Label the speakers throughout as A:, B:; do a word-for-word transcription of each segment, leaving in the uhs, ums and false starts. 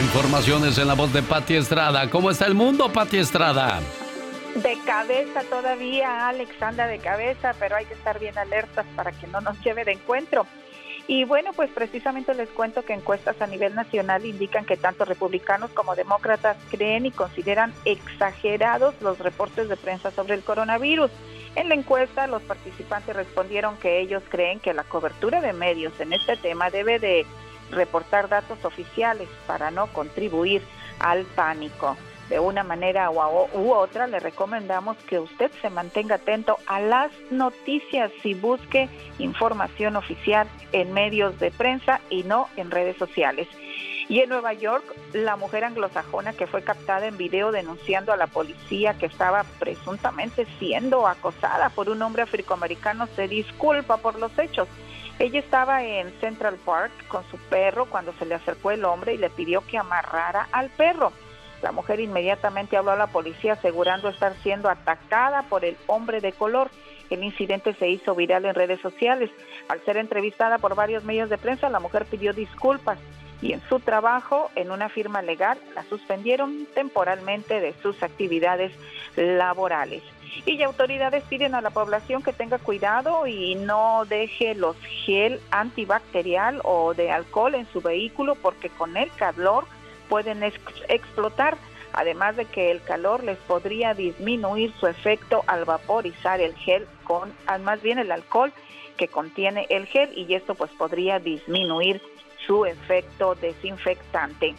A: informaciones en la voz de Pati Estrada. ¿Cómo está el mundo, Pati Estrada?
B: De cabeza todavía, Alex, anda de cabeza, pero hay que estar bien alertas para que no nos lleve de encuentro. Y bueno, pues precisamente les cuento que encuestas a nivel nacional indican que tanto republicanos como demócratas creen y consideran exagerados los reportes de prensa sobre el coronavirus. En la encuesta, los participantes respondieron que ellos creen que la cobertura de medios en este tema debe de reportar datos oficiales para no contribuir al pánico. De una manera u otra, le recomendamos que usted se mantenga atento a las noticias y busque información oficial en medios de prensa y no en redes sociales. Y en Nueva York, la mujer anglosajona que fue captada en video denunciando a la policía que estaba presuntamente siendo acosada por un hombre afroamericano se disculpa por los hechos. Ella estaba en Central Park con su perro cuando se le acercó el hombre y le pidió que amarrara al perro. La mujer inmediatamente habló a la policía asegurando estar siendo atacada por el hombre de color. El incidente se hizo viral en redes sociales. Al ser entrevistada por varios medios de prensa, la mujer pidió disculpas y en su trabajo, en una firma legal, la suspendieron temporalmente de sus actividades laborales. Y ya autoridades piden a la población que tenga cuidado y no deje los gel antibacterial o de alcohol en su vehículo porque con el calor pueden ex- explotar, además de que el calor les podría disminuir su efecto al vaporizar el gel con, más bien el alcohol que contiene el gel, y esto pues podría disminuir su efecto desinfectante.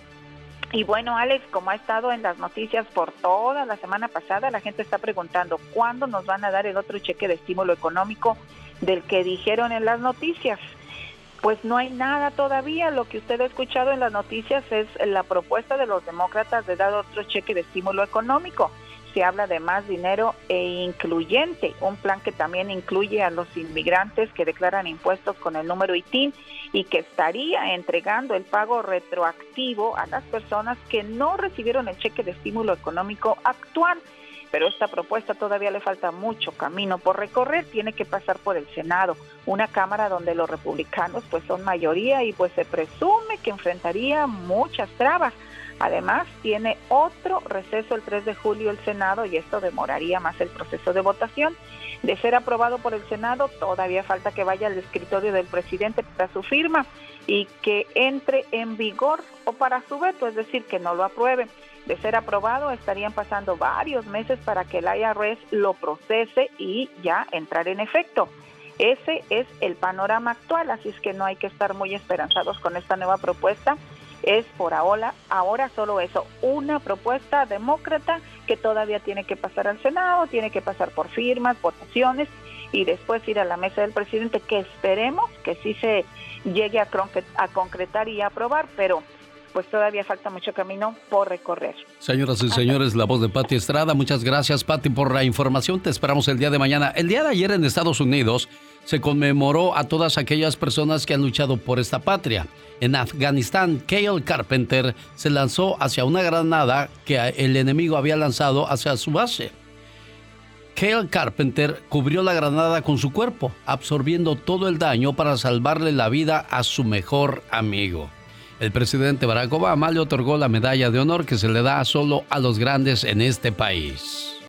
B: Y bueno, Alex, como ha estado en las noticias por toda la semana pasada, la gente está preguntando cuándo nos van a dar el otro cheque de estímulo económico del que dijeron en las noticias. Pues no hay nada todavía. Lo que usted ha escuchado en las noticias es la propuesta de los demócratas de dar otro cheque de estímulo económico. Se habla de más dinero e incluyente, un plan que también incluye a los inmigrantes que declaran impuestos con el número I T I N y que estaría entregando el pago retroactivo a las personas que no recibieron el cheque de estímulo económico actual. Pero esta propuesta todavía le falta mucho camino por recorrer, tiene que pasar por el Senado, una cámara donde los republicanos pues son mayoría y pues se presume que enfrentaría muchas trabas. Además, tiene otro receso el tres de julio el Senado y esto demoraría más el proceso de votación. De ser aprobado por el Senado, todavía falta que vaya al escritorio del presidente para su firma y que entre en vigor o para su veto, es decir, que no lo apruebe. De ser aprobado, estarían pasando varios meses para que el I R S lo procese y ya entrar en efecto. Ese es el panorama actual, así es que no hay que estar muy esperanzados con esta nueva propuesta. Es por ahora, ahora solo eso, una propuesta demócrata que todavía tiene que pasar al Senado, tiene que pasar por firmas, votaciones y después ir a la mesa del presidente, que esperemos que sí se llegue a, a concretar y a aprobar, pero pues todavía falta mucho camino por recorrer.
A: Señoras y señores, la voz de Pati Estrada. Muchas gracias, Pati, por la información. Te esperamos el día de mañana. El día de ayer en Estados Unidos se conmemoró a todas aquellas personas que han luchado por esta patria. En Afganistán, Cale Carpenter se lanzó hacia una granada que el enemigo había lanzado hacia su base. Cale Carpenter cubrió la granada con su cuerpo, absorbiendo todo el daño para salvarle la vida a su mejor amigo. El presidente Barack Obama le otorgó la medalla de honor que se le da solo a los grandes en este país.